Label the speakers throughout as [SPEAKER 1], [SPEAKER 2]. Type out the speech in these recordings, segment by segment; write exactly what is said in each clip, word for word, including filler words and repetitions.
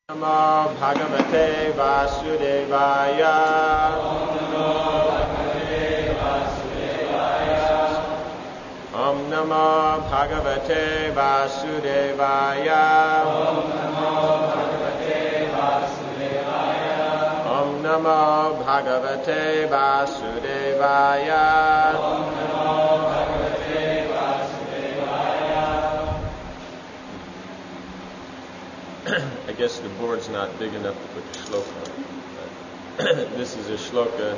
[SPEAKER 1] Namo Bhagavate Vasudevaya. Om Namo Bhagavate Vasudevaya. Om Namo Bhagavate Vasudevaya. I guess the board's not big enough to put the shloka on. This is a shloka.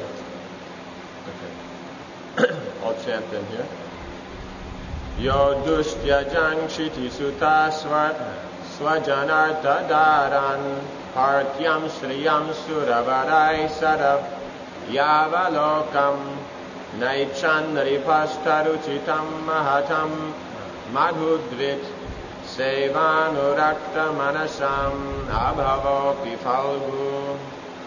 [SPEAKER 1] Okay. I'll chant them here. Yo dushtya shiti sutta swajanartha daran partyam shriyam suravarai sarav yavalokam naichan ripastaruchitam mahatam madhudvit Sevanurakta manasam abhavopi falgu.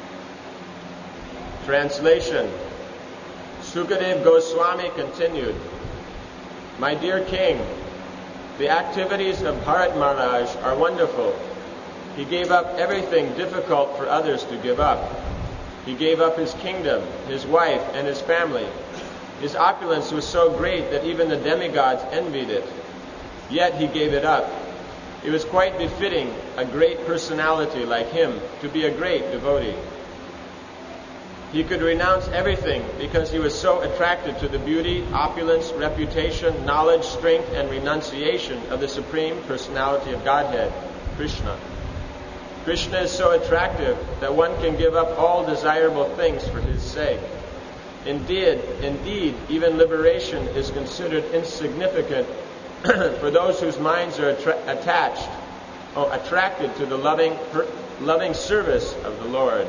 [SPEAKER 1] Translation. Sukadev Goswami continued, My dear king, the activities of Bharat Maharaj are wonderful. He gave up everything difficult for others to give up. He gave up his kingdom, his wife, and his family. His opulence was so great that even the demigods envied it. Yet he gave it up. It was quite befitting a great personality like him to be a great devotee. He could renounce everything because he was so attracted to the beauty, opulence, reputation, knowledge, strength, and renunciation of the Supreme Personality of Godhead, Krishna. Krishna is so attractive that one can give up all desirable things for his sake. Indeed, indeed, even liberation is considered insignificant for those whose minds are attra- attached or attracted to the loving, per- loving service of the Lord.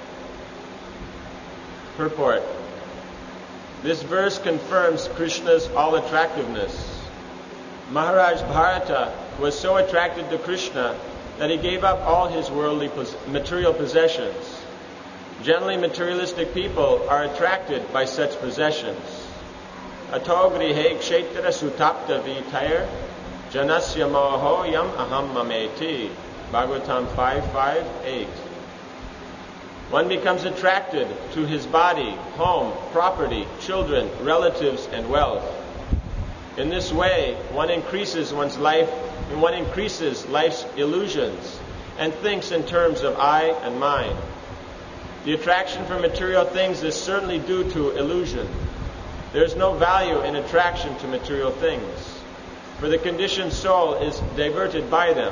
[SPEAKER 1] Purport. This verse confirms Krishna's all-attractiveness. Maharaj Bharata was so attracted to Krishna that he gave up all his worldly pos- material possessions. Generally, materialistic people are attracted by such possessions. Ato grihe kshetra sutapta vitair janasya moho yam aham mameti. Bhagavatam five five eight. One becomes attracted to his body, home, property, children, relatives, and wealth. In this way, one increases one's life, and one increases life's illusions and thinks in terms of I and mine. The attraction for material things is certainly due to illusion. There is no value in attraction to material things, for the conditioned soul is diverted by them.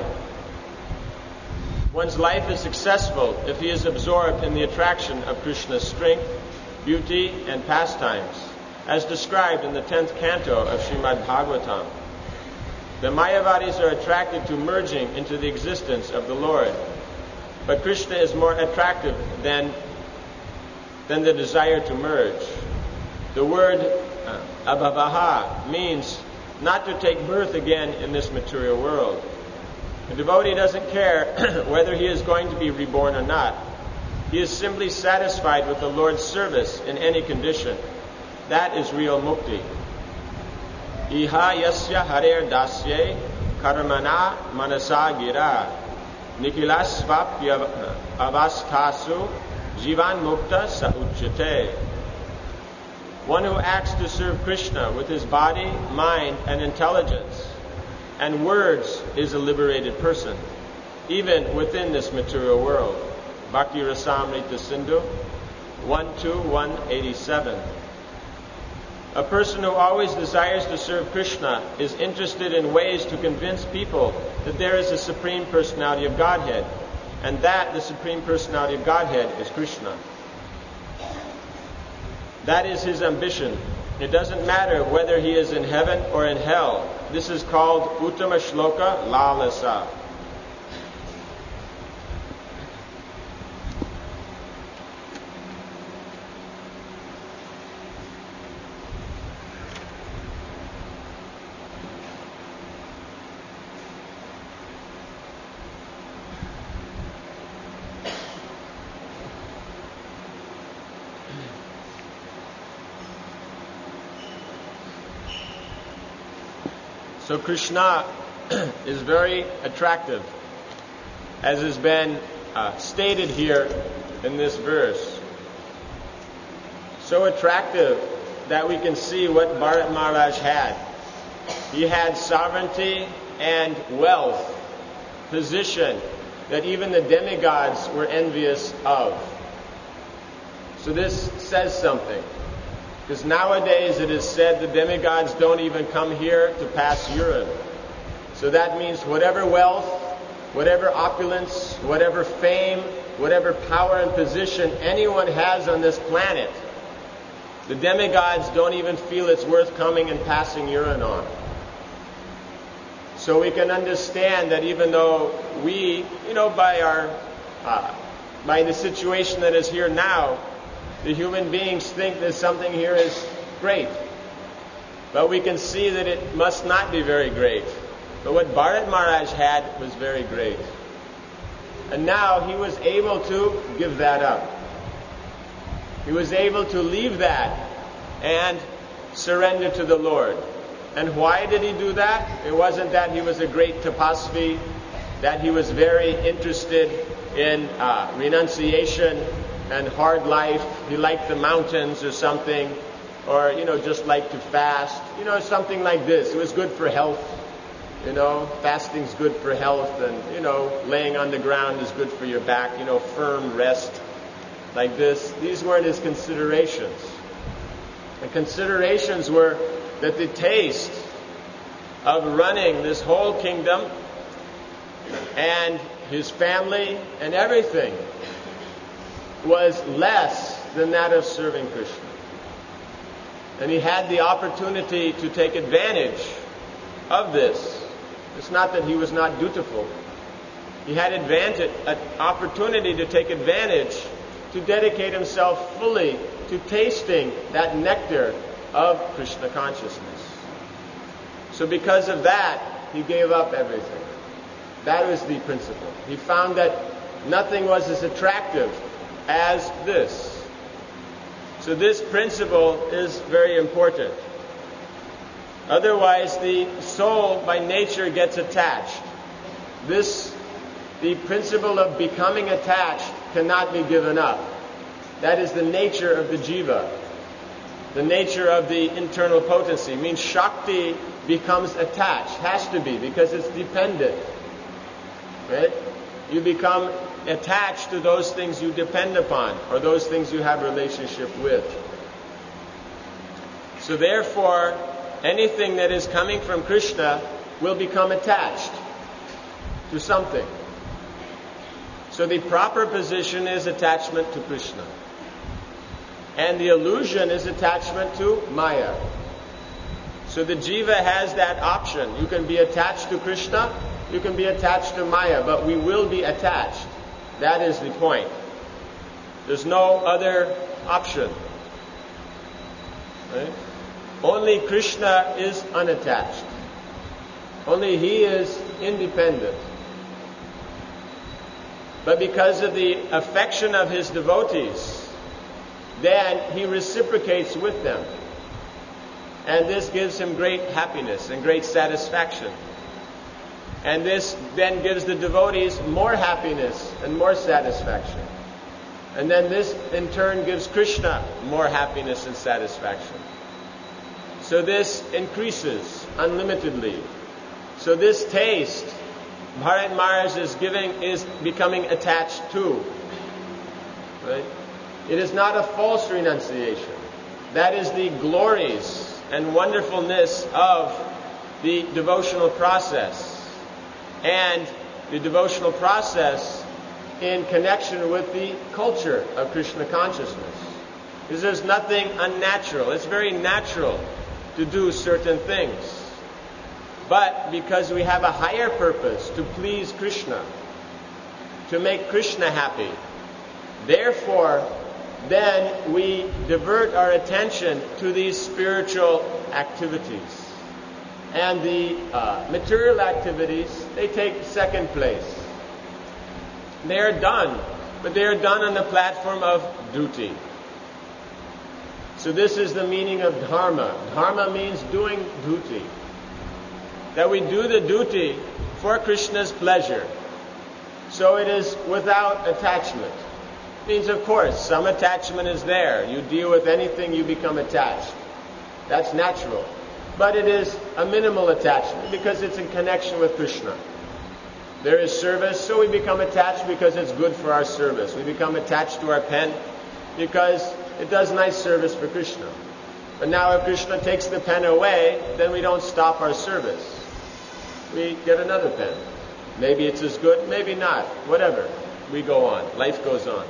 [SPEAKER 1] One's life is successful if he is absorbed in the attraction of Krishna's strength, beauty, and pastimes, as described in the tenth canto of Srimad Bhagavatam. The Mayavadis are attracted to merging into the existence of the Lord, but Krishna is more attractive than, than the desire to merge. The word uh, abhavaha means not to take birth again in this material world. The devotee doesn't care whether he is going to be reborn or not. He is simply satisfied with the Lord's service in any condition. That is real mukti. Iha yasya harer dasye karmana manasa gira nikilasvapya avasthasu jivan mukta sa uchyate. One who acts to serve Krishna with his body, mind, and intelligence and words is a liberated person, even within this material world. Bhakti Rasamrita Sindhu one two one eighty-seven. A person who always desires to serve Krishna is interested in ways to convince people that there is a Supreme Personality of Godhead, and that the Supreme Personality of Godhead is Krishna. That is his ambition. It doesn't matter whether he is in heaven or in hell. This is called Uttama Shloka Lalasa. So Krishna is very attractive, as has been uh, stated here in this verse. So attractive that we can see what Bharat Maharaj had. He had sovereignty and wealth, position, that even the demigods were envious of. So this says something. Because nowadays it is said the demigods don't even come here to pass urine. So that means whatever wealth, whatever opulence, whatever fame, whatever power and position anyone has on this planet, the demigods don't even feel it's worth coming and passing urine on. So we can understand that even though we, you know, by our, uh, by the situation that is here now, the human beings think that something here is great. But we can see that it must not be very great. But what Bharat Maharaj had was very great. And now he was able to give that up. He was able to leave that and surrender to the Lord. And why did he do that? It wasn't that he was a great tapasvi, that he was very interested in uh, renunciation and hard life. He liked the mountains or something, or, you know, just liked to fast. You know, something like this. It was good for health. You know, fasting's good for health, and, you know, laying on the ground is good for your back. You know, firm rest like this. These weren't his considerations. The considerations were that the taste of running this whole kingdom and his family and everything was less than that of serving Krishna. And he had the opportunity to take advantage of this. It's not that he was not dutiful. He had advantage, an opportunity to take advantage, to dedicate himself fully to tasting that nectar of Krishna consciousness. So because of that, he gave up everything. That was the principle. He found that nothing was as attractive as this. So this principle is very important. Otherwise, the soul by nature gets attached. This, the principle of becoming attached, cannot be given up. That is the nature of the jiva. The nature of the internal potency. It means Shakti becomes attached. Has to be, because it's dependent. Right? You become attached to those things you depend upon, or those things you have relationship with. So therefore, anything that is coming from Krishna will become attached to something. So the proper position is attachment to Krishna. And the illusion is attachment to Maya. So the jiva has that option. You can be attached to Krishna, you can be attached to Maya, but we will be attached. That is the point. There's no other option. Right? Only Krishna is unattached. Only He is independent. But because of the affection of His devotees, then He reciprocates with them. And this gives Him great happiness and great satisfaction. And this then gives the devotees more happiness and more satisfaction. And then this in turn gives Krishna more happiness and satisfaction. So this increases unlimitedly. So this taste Bharat Maharaj is giving is becoming attached to. Right? It is not a false renunciation. That is the glories and wonderfulness of the devotional process. And the devotional process in connection with the culture of Krishna consciousness. Because there's nothing unnatural. It's very natural to do certain things. But because we have a higher purpose to please Krishna, to make Krishna happy, therefore, then we divert our attention to these spiritual activities. And the uh, material activities, they take second place. They are done, but they are done on the platform of duty. So this is the meaning of dharma. Dharma means doing duty. That we do the duty for Krishna's pleasure. So it is without attachment. Means, of course, some attachment is there. You deal with anything, you become attached. That's natural. But it is a minimal attachment because it's in connection with Krishna. There is service, so we become attached because it's good for our service. We become attached to our pen because it does nice service for Krishna. But now if Krishna takes the pen away, then we don't stop our service. We get another pen. Maybe it's as good, maybe not. Whatever. We go on. Life goes on.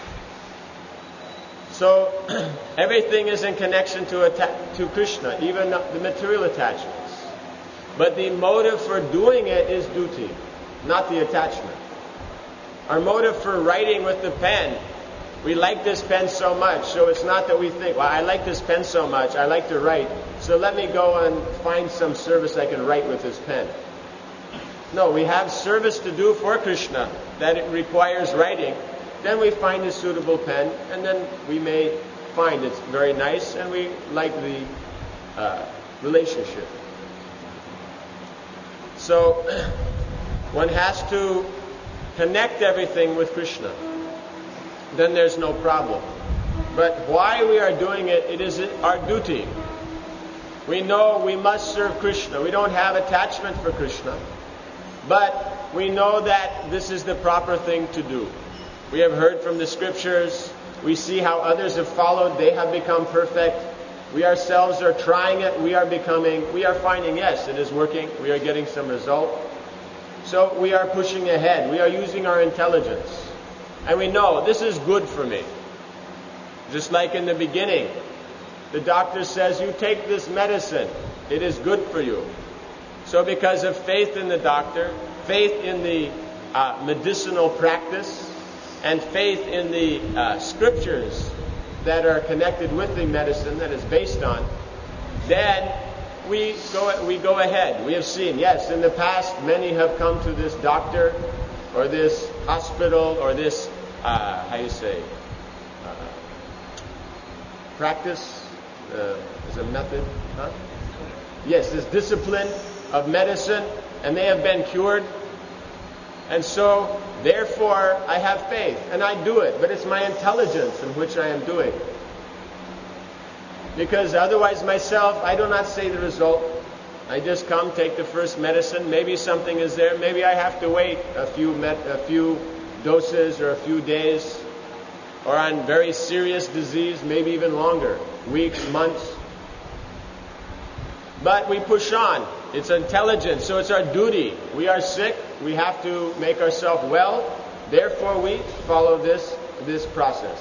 [SPEAKER 1] So everything is in connection to atta- to Krishna, even the material attachments. But the motive for doing it is duty, not the attachment. Our motive for writing with the pen, we like this pen so much, so it's not that we think, well, I like this pen so much, I like to write, so let me go and find some service I can write with this pen. No, we have service to do for Krishna that it requires writing. Then we find a suitable pen, and then we may find it's very nice, and we like the uh, relationship. So one has to connect everything with Krishna. Then there's no problem. But why we are doing it, it is our duty. We know we must serve Krishna. We don't have attachment for Krishna. But we know that this is the proper thing to do. We have heard from the scriptures. We see how others have followed. They have become perfect. We ourselves are trying it. We are becoming, we are finding, yes, it is working. We are getting some result. So we are pushing ahead. We are using our intelligence. And we know this is good for me. Just like in the beginning, the doctor says, you take this medicine. It is good for you. So because of faith in the doctor, faith in the uh, medicinal practice, and faith in the uh, scriptures that are connected with the medicine that is based on, then we go we go ahead. We have seen, yes, in the past many have come to this doctor or this hospital or this, uh, how you say, uh, practice, uh, is a method, huh? Yes, this discipline of medicine, and they have been cured. And so, therefore, I have faith, and I do it. But it's my intelligence in which I am doing. Because otherwise myself, I do not see the result. I just come, take the first medicine. Maybe something is there. Maybe I have to wait a few met- a few doses or a few days. Or on very serious disease, maybe even longer. Weeks, months. But we push on. It's intelligence, so it's our duty. We are sick. We have to make ourselves well. Therefore, we follow this, this process.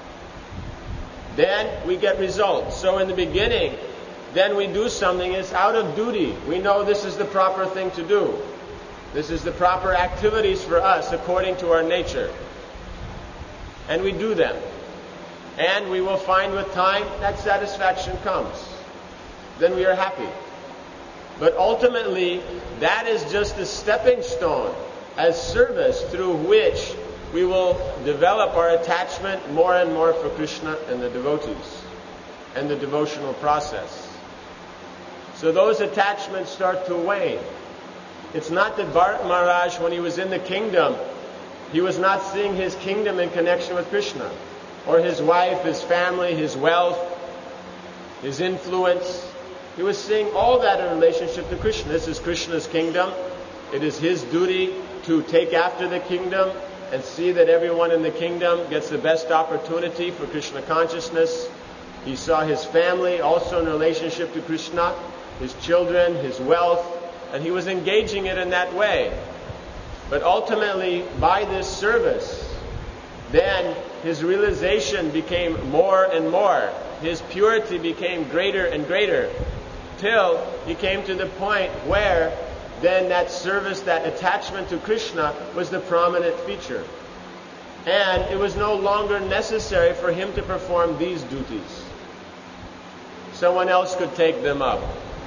[SPEAKER 1] Then we get results. So in the beginning, then we do something. It's out of duty. We know this is the proper thing to do. This is the proper activities for us according to our nature. And we do them. And we will find with time that satisfaction comes. Then we are happy. But ultimately, that is just a stepping stone as service through which we will develop our attachment more and more for Krishna and the devotees and the devotional process. So those attachments start to wane. It's not that Bharat Maharaj, when he was in the kingdom, he was not seeing his kingdom in connection with Krishna, or his wife, his family, his wealth, his influence. He was seeing all that in relationship to Krishna. This is Krishna's kingdom. It is his duty to take after the kingdom and see that everyone in the kingdom gets the best opportunity for Krishna consciousness. He saw his family also in relationship to Krishna, his children, his wealth, and he was engaging it in that way. But ultimately, by this service, then his realization became more and more. His purity became greater and greater, till he came to the point where then that service, that attachment to Krishna was the prominent feature. And it was no longer necessary for him to perform these duties. Someone else could take them up.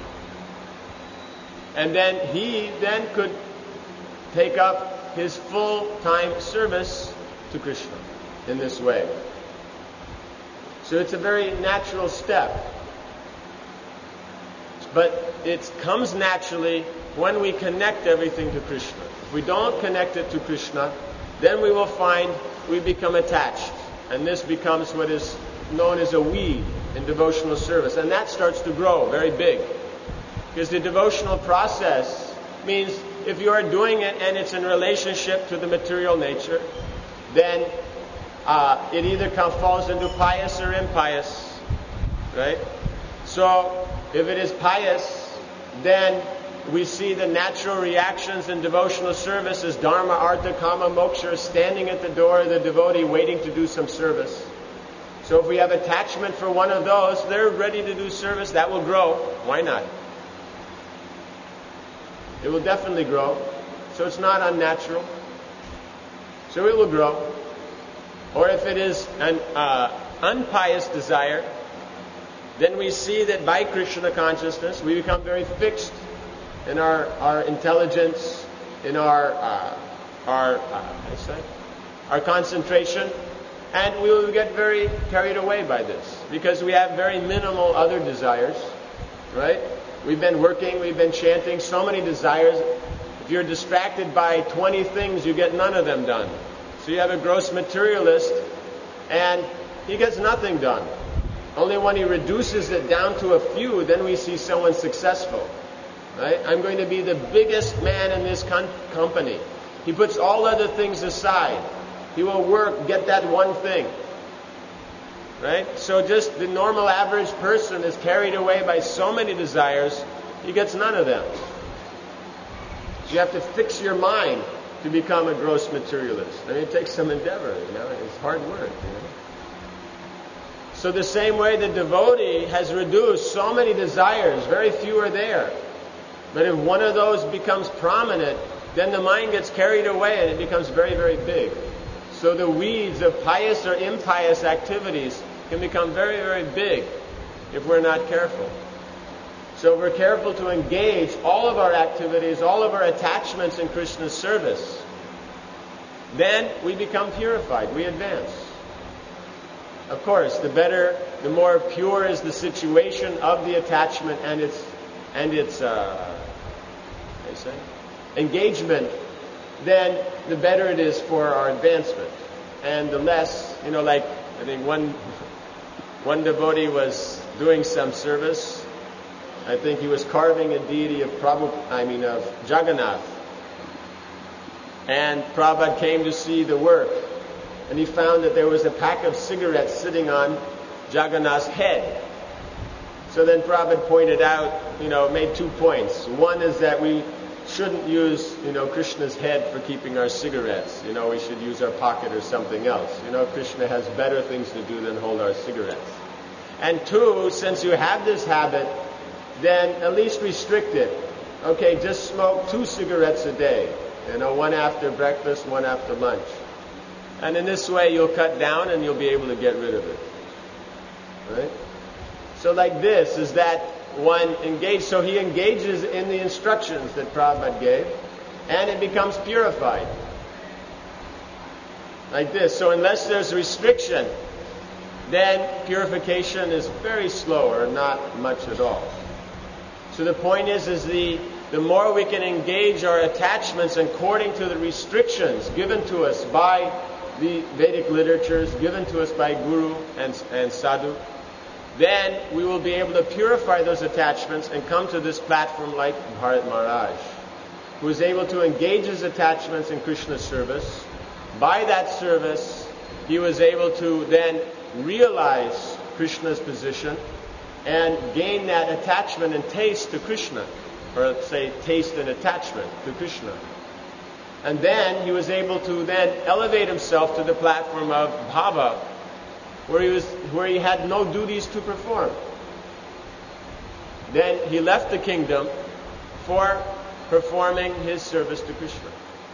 [SPEAKER 1] And then he then could take up his full-time service to Krishna in this way. So it's a very natural step. But it comes naturally when we connect everything to Krishna. If we don't connect it to Krishna, then we will find we become attached. And this becomes what is known as a weed in devotional service. And that starts to grow very big. Because the devotional process means if you are doing it and it's in relationship to the material nature, then uh, it either come, falls into pious or impious. Right? So, if it is pious, then we see the natural reactions in devotional service as dharma, artha, kama, moksha, standing at the door of the devotee waiting to do some service. So if we have attachment for one of those, they're ready to do service, that will grow. Why not? It will definitely grow. So it's not unnatural. So it will grow. Or if it is an uh, unpious desire, then we see that by Krishna consciousness, we become very fixed in our, our intelligence, in our uh, our uh, I say, our concentration, and we will get very carried away by this because we have very minimal other desires, right? We've been working, we've been chanting, so many desires. If you're distracted by twenty things, you get none of them done. So you have a gross materialist, and he gets nothing done. Only when he reduces it down to a few, then we see someone successful. Right? I'm going to be the biggest man in this com- company. He puts all other things aside. He will work, get that one thing. Right? So just the normal average person is carried away by so many desires, he gets none of them. So you have to fix your mind to become a gross materialist. I mean, it takes some endeavor, you know. It's hard work, you know. So the same way the devotee has reduced so many desires, very few are there. But if one of those becomes prominent, then the mind gets carried away and it becomes very, very big. So the weeds of pious or impious activities can become very, very big if we're not careful. So if we're careful to engage all of our activities, all of our attachments in Krishna's service, then we become purified, we advance. Of course, the better, the more pure is the situation of the attachment and its and its uh, I say, engagement, then the better it is for our advancement. And the less, you know, like I think one one devotee was doing some service. I think he was carving a deity of Prabhupada, I mean of Jagannath. And Prabhupada came to see the work. And he found that there was a pack of cigarettes sitting on Jagannath's head. So then Prabhupada pointed out, you know, made two points. One is that we shouldn't use, you know, Krishna's head for keeping our cigarettes. You know, we should use our pocket or something else. You know, Krishna has better things to do than hold our cigarettes. And two, since you have this habit, then at least restrict it. Okay, just smoke two cigarettes a day. You know, one after breakfast, one after lunch. And in this way, you'll cut down and you'll be able to get rid of it. Right? So like this is that one engaged. So he engages in the instructions that Prabhupada gave, and it becomes purified. Like this. So unless there's restriction, then purification is very slow or not much at all. So the point is, is the the more we can engage our attachments according to the restrictions given to us by the Vedic literatures, given to us by Guru and, and Sadhu, then we will be able to purify those attachments and come to this platform like Bharat Maharaj, who is able to engage his attachments in Krishna's service. By that service, he was able to then realize Krishna's position and gain that attachment and taste to Krishna, or say taste and attachment to Krishna. And then he was able to then elevate himself to the platform of bhava, where he was, where he had no duties to perform. Then he left the kingdom for performing his service to Krishna.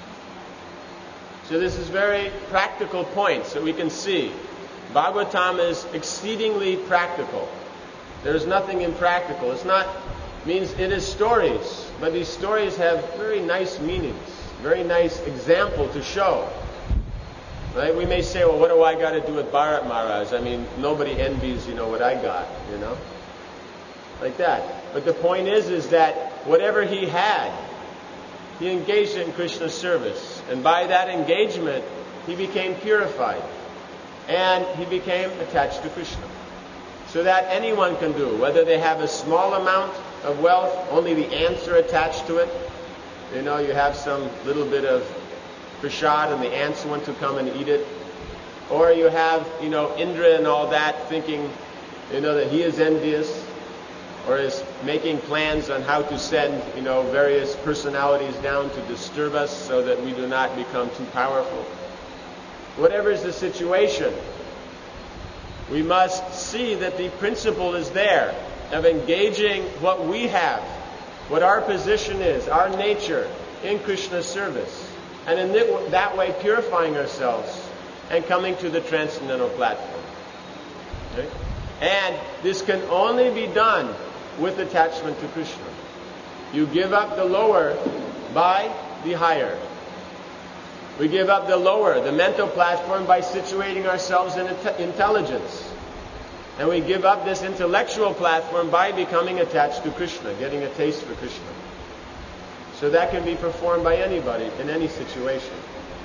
[SPEAKER 1] So this is very practical points that we can see. Bhagavatam is exceedingly practical. There's nothing impractical. It's not, means it is stories, but these stories have very nice meanings, very nice example to show. Right? We may say, well, what do I got to do with Bharat Maharaj? I mean, nobody envies, you know, what I got, you know. like that. But the point is, is that whatever he had, he engaged in Krishna's service. And by that engagement, he became purified. And he became attached to Krishna. So that anyone can do, whether they have a small amount of wealth, only the ants are attached to it. You know, you have some little bit of prasad and the ants want to come and eat it. Or you have, you know, Indra and all that thinking, you know, that he is envious, or is making plans on how to send, you know, various personalities down to disturb us so that we do not become too powerful. Whatever is the situation, we must see that the principle is there of engaging what we have, what our position is, our nature in Krishna's service, and in that way purifying ourselves and coming to the transcendental platform. Okay? And this can only be done with attachment to Krishna. You give up the lower by the higher. We give up the lower, the mental platform, by situating ourselves in intelligence. And we give up this intellectual platform by becoming attached to Krishna, getting a taste for Krishna. So that can be performed by anybody in any situation.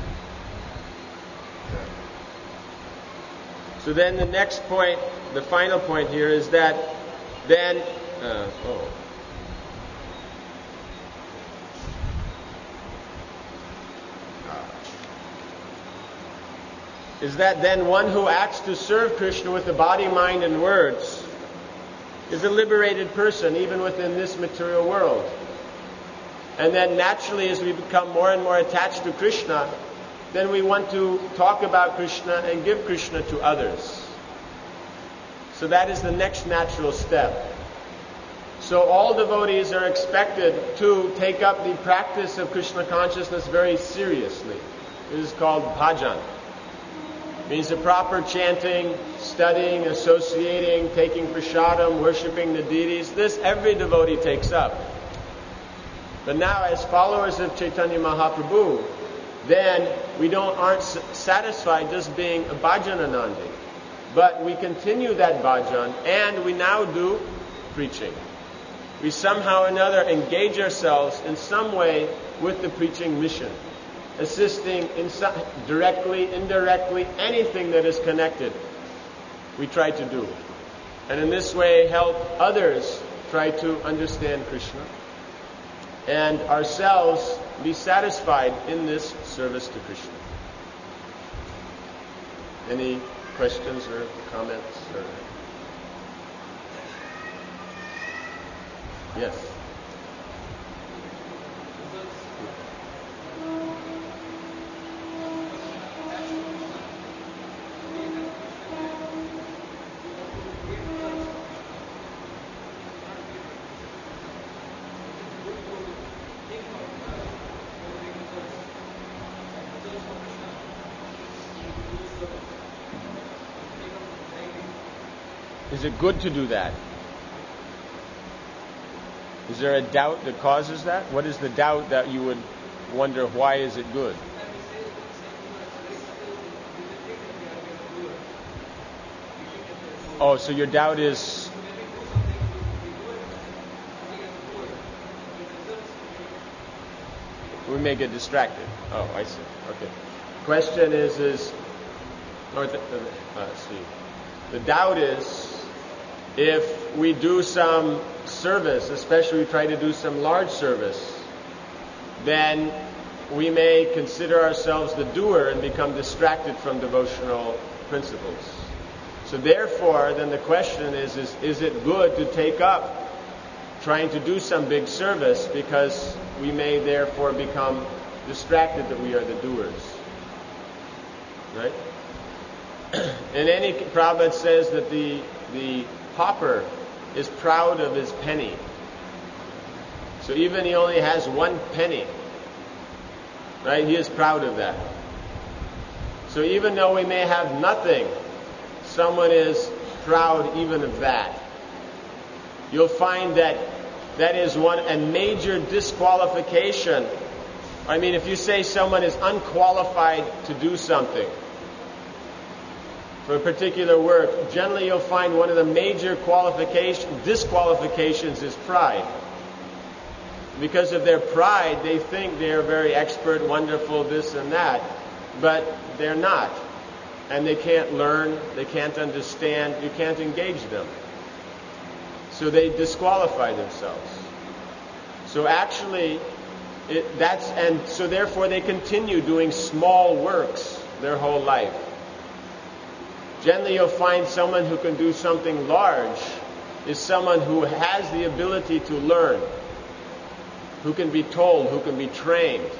[SPEAKER 1] So then the next point, the final point here is that then, uh, oh. is that then one who acts to serve Krishna with the body, mind, and words is a liberated person even within this material world. And then naturally, as we become more and more attached to Krishna, then we want to talk about Krishna and give Krishna to others. So that is the next natural step. So all devotees are expected to take up the practice of Krishna consciousness very seriously. This is called bhajan. It means the proper chanting, studying, associating, taking prasadam, worshipping the deities. This every devotee takes up. But now, as followers of Chaitanya Mahaprabhu, then we don't aren't satisfied just being a bhajananandi, but we continue that bhajan, and we now do preaching. We somehow or another engage ourselves in some way with the preaching mission, assisting in some, directly, indirectly, anything that is connected, we try to do. And in this way help others try to understand Krishna, and ourselves be satisfied in this service to Krishna. Any questions or comments? Or... Yes. Is it good to do that? Is there a doubt that causes that? What is the doubt that you would wonder, why is it good? Oh, so your doubt is... we may get distracted. Oh, I see. Okay. Question is, is... Or the, uh, let's see. The doubt is, if we do some service, especially we try to do some large service, then we may consider ourselves the doer and become distracted from devotional principles. So therefore, then the question is, is, is it good to take up trying to do some big service, because we may therefore become distracted that we are the doers. Right? In any, Prabhupada says that the the pauper is proud of his penny. So even he only has one penny, right? He is proud of that. So even though we may have nothing, someone is proud even of that. You'll find that that is one a major disqualification. I mean, if you say someone is unqualified to do something, for a particular work, generally you'll find one of the major qualifications, disqualifications is pride. Because of their pride, they think they're very expert, wonderful, this and that, but they're not. And they can't learn, they can't understand, you can't engage them. So they disqualify themselves. So actually, it, that's, and so therefore they continue doing small works their whole life. Generally you'll find someone who can do something large is someone who has the ability to learn, who can be told, who can be trained.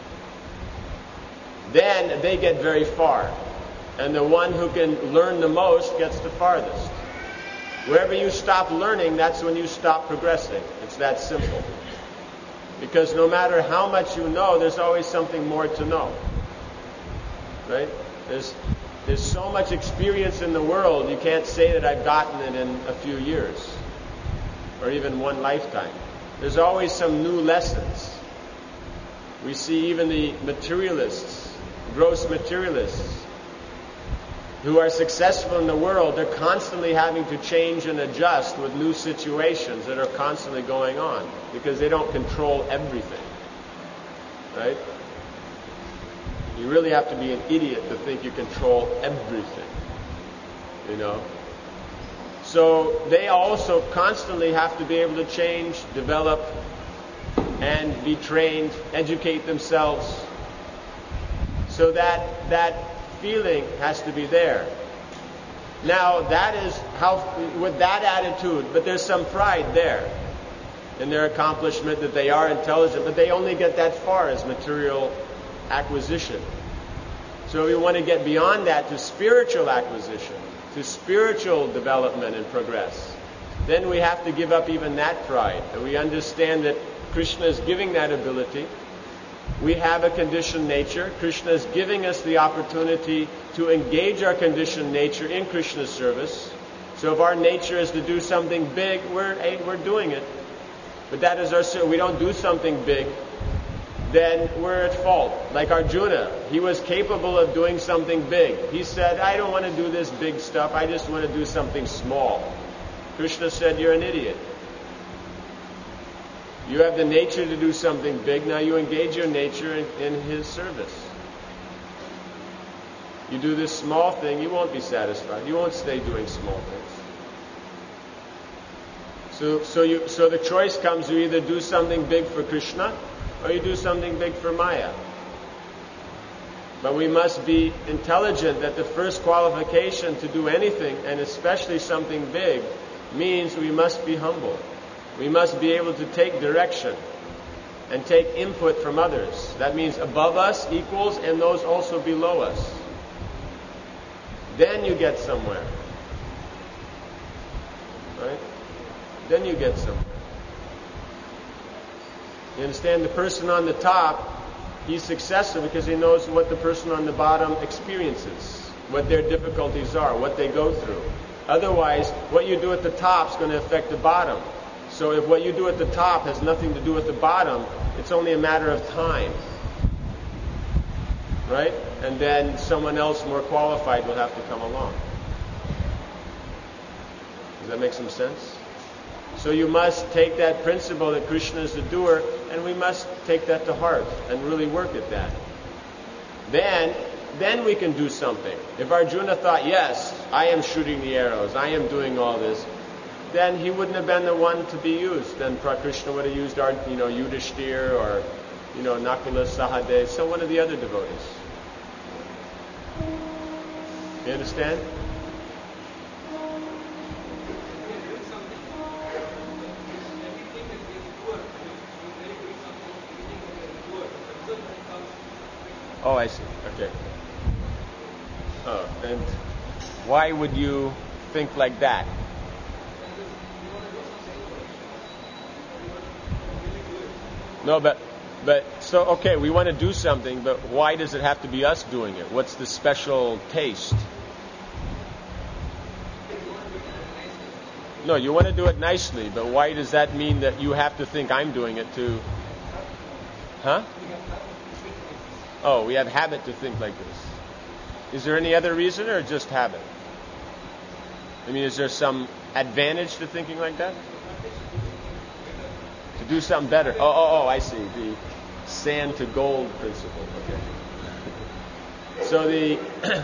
[SPEAKER 1] Then they get very far. And the one who can learn the most gets the farthest. Wherever you stop learning, that's when you stop progressing. It's that simple. Because no matter how much you know, there's always something more to know. Right? There's there's so much experience in the world, you can't say that I've gotten it in a few years. Or even one lifetime. There's always some new lessons. We see even the materialists, gross materialists, who are successful in the world, they're constantly having to change and adjust with new situations that are constantly going on because they don't control everything. Right? You really have to be an idiot to think you control everything. You know? So they also constantly have to be able to change, develop, and be trained, educate themselves. So that that feeling has to be there. Now that is how, with that attitude, but there's some pride there in their accomplishment that they are intelligent, but they only get that far as material acquisition. So we want to get beyond that to spiritual acquisition, to spiritual development and progress. Then we have to give up even that pride, and we understand that Krishna is giving that ability. We have a conditioned nature. Krishna is giving us the opportunity to engage our conditioned nature in Krishna's service. So if our nature is to do something big, we're we're doing it. But that is our, we don't do something big, then we're at fault. Like Arjuna, he was capable of doing something big. He said, I don't want to do this big stuff, I just want to do something small. Krishna said, you're an idiot. You have the nature to do something big, now you engage your nature in, in his service. You do this small thing, you won't be satisfied. You won't stay doing small things. So, so, you, so the choice comes, you either do something big for Krishna, or you do something big for Maya. But we must be intelligent that the first qualification to do anything, and especially something big, means we must be humble. We must be able to take direction and take input from others. That means above us, equals, and those also below us. Then you get somewhere. Right? Then you get somewhere. You understand? The person on the top, he's successful because he knows what the person on the bottom experiences, what their difficulties are, what they go through. Otherwise, what you do at the top is going to affect the bottom. So if what you do at the top has nothing to do with the bottom, it's only a matter of time. Right? And then someone else more qualified will have to come along. Does that make some sense? So you must take that principle that Krishna is the doer, and we must take that to heart and really work at that. Then, then we can do something. If Arjuna thought, yes, I am shooting the arrows, I am doing all this, then he wouldn't have been the one to be used. Then Krishna would have used, our, you know, Yudhishthir or, you know, Nakula, Sahadev, so one of the other devotees. You understand? Oh, I see. Okay. Oh, and why would you think like that? No, but, but, so, okay, we want to do something, but why does it have to be us doing it? What's the special taste? No, you want to do it nicely, but why does that mean that you have to think I'm doing it too? Huh? Oh, we have habit to think like this. Is there any other reason or just habit? I mean, is there some advantage to thinking like that? To do something better. Oh, oh, oh, I see. The sand to gold principle. Okay. So the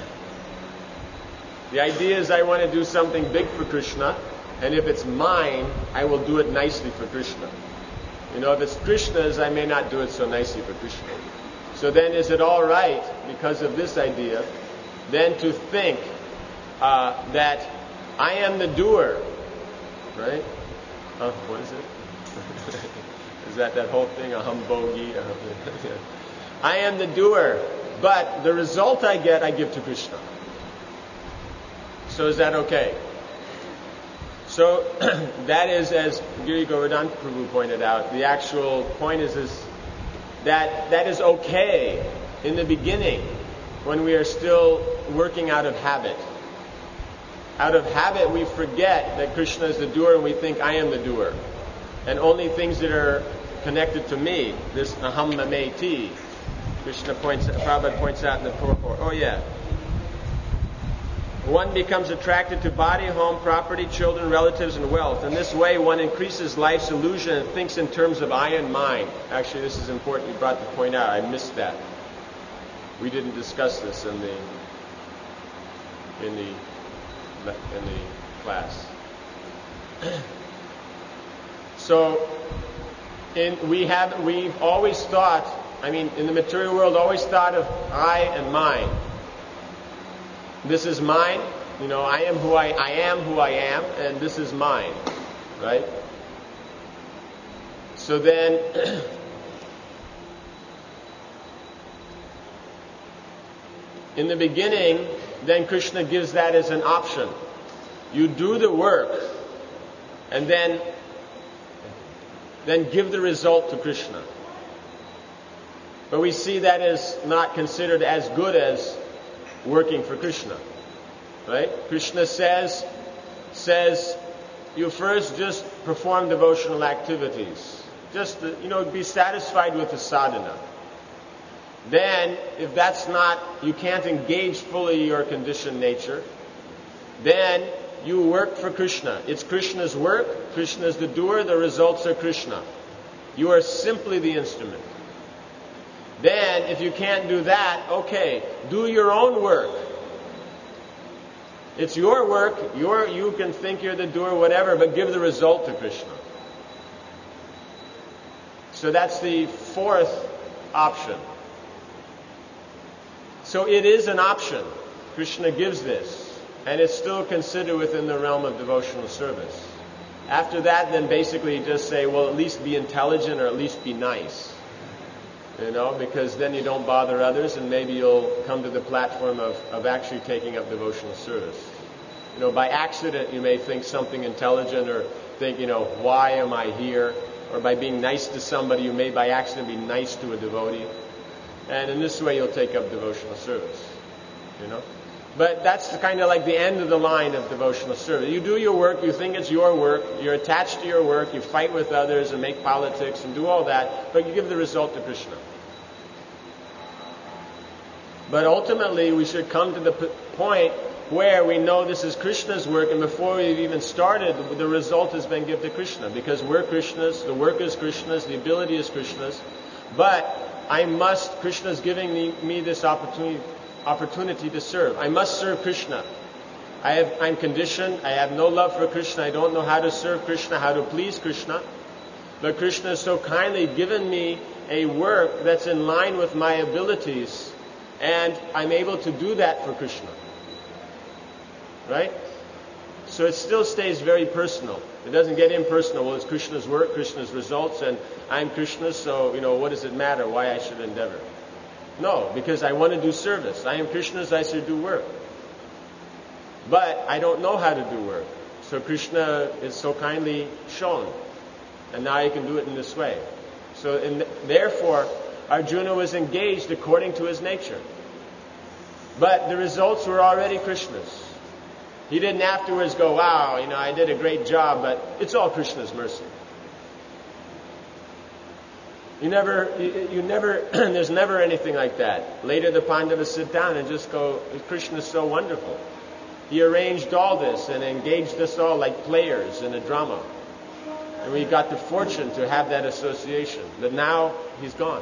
[SPEAKER 1] the idea is I want to do something big for Krishna, and if it's mine, I will do it nicely for Krishna. You know, if it's Krishna's, I may not do it so nicely for Krishna. So then is it all right, because of this idea, then to think uh, that I am the doer, right? Uh, what is it? Is that that whole thing, a humbogi? I am the doer, but the result I get, I give to Krishna. So is that okay? So that is, as Giri Govardhan Prabhu pointed out, the actual point is, is that that is okay in the beginning when we are still working out of habit. Out of habit, we forget that Krishna is the doer and we think I am the doer. And only things that are connected to me, this aham mameti, Krishna points, Prabhupada points out in the purport. Oh yeah. One becomes attracted to body, home, property, children, relatives, and wealth. In this way, one increases life's illusion and thinks in terms of I and mine. Actually, this is important. You brought the point out. I missed that. We didn't discuss this in the in the in the class. So, in we have we've always thought. I mean, in the material world, always thought of I and mine. This is mine, you know, I am who I, I am who I am, and this is mine, right? So then, in the beginning, then Krishna gives that as an option. You do the work, and then, then give the result to Krishna. But we see that is not considered as good as working for Krishna, right? Krishna says, says, you first just perform devotional activities. Just, you know, be satisfied with the sadhana. Then, if that's not, you can't engage fully your conditioned nature, then you work for Krishna. It's Krishna's work. Krishna is the doer. The results are Krishna. You are simply the instrument. Then, if you can't do that, okay, do your own work. It's your work. Your, you can think you're the doer, whatever, but give the result to Krishna. So that's the fourth option. So it is an option. Krishna gives this, and it's still considered within the realm of devotional service. After that, then basically you just say, well, at least be intelligent or at least be nice. You know, because then you don't bother others, and maybe you'll come to the platform of, of actually taking up devotional service. You know, by accident you may think something intelligent, or think, you know, why am I here? Or by being nice to somebody, you may by accident be nice to a devotee. And in this way you'll take up devotional service. You know? But that's kind of like the end of the line of devotional service. You do your work, you think it's your work, you're attached to your work, you fight with others and make politics and do all that, but you give the result to Krishna. But ultimately, we should come to the p- point where we know this is Krishna's work, and before we've even started, the result has been given to Krishna, because we're Krishna's, the work is Krishna's, the ability is Krishna's, but I must, Krishna's giving me, me this opportunity opportunity to serve. I must serve Krishna. I have, I'm conditioned, I have no love for Krishna, I don't know how to serve Krishna, how to please Krishna, but Krishna has so kindly given me a work that's in line with my abilities, and I'm able to do that for Krishna. Right? So it still stays very personal. It doesn't get impersonal. Well, it's Krishna's work, Krishna's results, and I'm Krishna's, so, you know, what does it matter why I should endeavor? No, because I want to do service. I am Krishna's, I should do work. But I don't know how to do work. So Krishna is so kindly shown. And now I can do it in this way. So in, therefore, Arjuna was engaged according to his nature. But the results were already Krishna's. He didn't afterwards go, wow, you know, I did a great job, but it's all Krishna's mercy. You never, you, you never, there's never anything like that. Later the Pandavas sit down and just go, Krishna is so wonderful. He arranged all this and engaged us all like players in a drama. And we got the fortune to have that association. But now he's gone.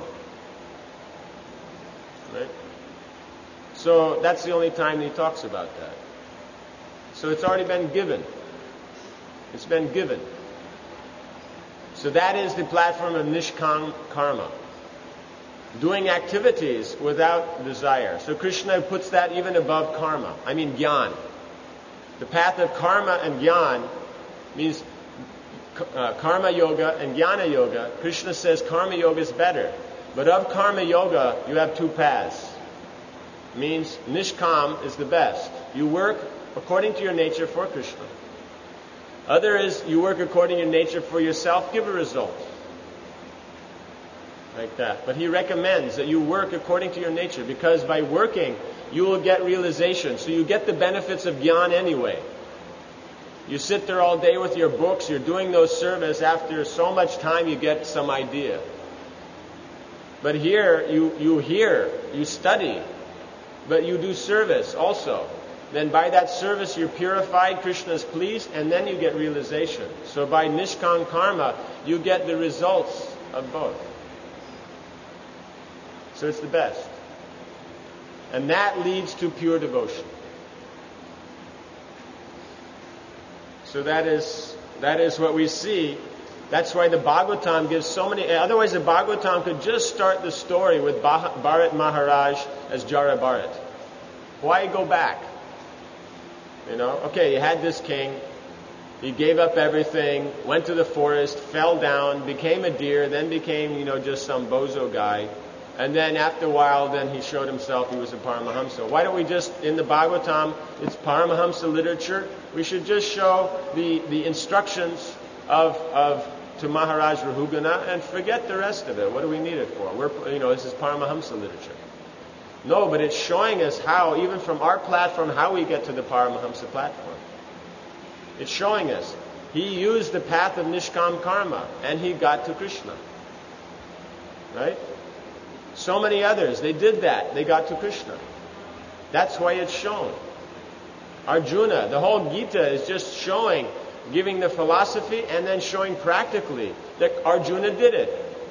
[SPEAKER 1] Right? So that's the only time he talks about that. So it's already been given. It's been given. So that is the platform of Nishkam Karma. Doing activities without desire. So Krishna puts that even above karma. I mean Gyan. The path of karma and Gyan means uh, karma yoga and jnana yoga. Krishna says karma yoga is better. But of karma yoga, you have two paths. Means Nishkam is the best. You work according to your nature for Krishna. Other is you work according to your nature for yourself, give a result. Like that. But he recommends that you work according to your nature, because by working, you will get realization. So you get the benefits of Gyan anyway. You sit there all day with your books, you're doing those service, after so much time you get some idea. But here, you, you hear, you study, but you do service also. Then by that service you're purified, Krishna is pleased, and then you get realization. So by Nishkam Karma, you get the results of both. So it's the best. And that leads to pure devotion. So that is that is what we see. That's why the Bhagavatam gives so many... Otherwise the Bhagavatam could just start the story with Bharat Maharaj as Jara Bharat. Why go back? You know, okay, you had this king. He gave up everything, went to the forest, fell down, became a deer, then became, you know, just some bozo guy. And then after a while, then he showed himself he was a Paramahamsa. Why don't we just, in the Bhagavatam, it's Paramahamsa literature, we should just show the, the instructions of, of to Maharaj Rahugana and forget the rest of it. What do we need it for? We're, you know, this is Paramahamsa literature. No, but it's showing us how, even from our platform, how we get to the Paramahamsa platform. It's showing us. He used the path of Nishkam Karma, and he got to Krishna. Right? So many others, they did that. They got to Krishna. That's why it's shown. Arjuna, the whole Gita is just showing, giving the philosophy, and then showing practically that Arjuna did it.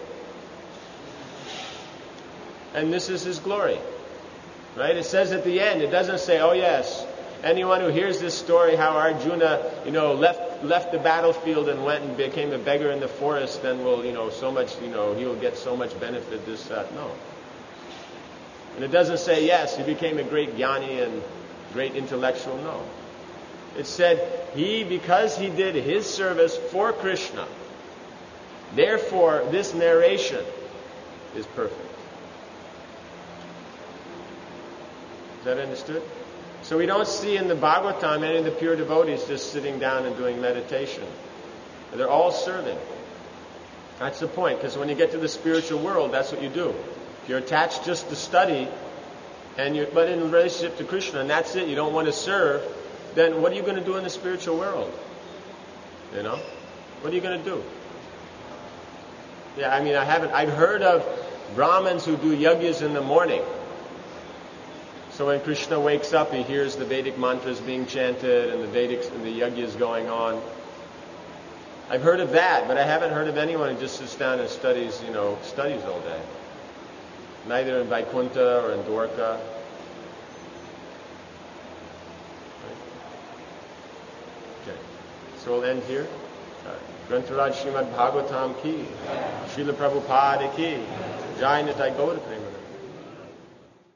[SPEAKER 1] And this is his glory. Right? It says at the end, it doesn't say, oh yes, anyone who hears this story, how Arjuna, you know, left left the battlefield and went and became a beggar in the forest, then will, you know, so much, you know, he will get so much benefit, this, that. No. And it doesn't say, yes, he became a great jnani and great intellectual. No. It said, he, because he did his service for Krishna, therefore this narration is perfect. Is that understood? So we don't see in the Bhagavatam any of the pure devotees just sitting down and doing meditation. They're all serving. That's the point, because when you get to the spiritual world, that's what you do. If you're attached just to study, and you but in relationship to Krishna, and that's it, you don't want to serve, then what are you going to do in the spiritual world? You know? What are you going to do? Yeah, I mean, I haven't, I've heard of Brahmins who do yajnas in the morning. So when Krishna wakes up, he hears the Vedic mantras being chanted and the Vedic and the yajnas going on. I've heard of that, but I haven't heard of anyone who just sits down and studies, you know, studies all day. Neither in Vaikuntha or in Dwarka. Okay. So we'll end here. Grantaraj Srimad Bhagavatam ki, Srila Prabhupada ki, Jai Nitai Gaura Prema.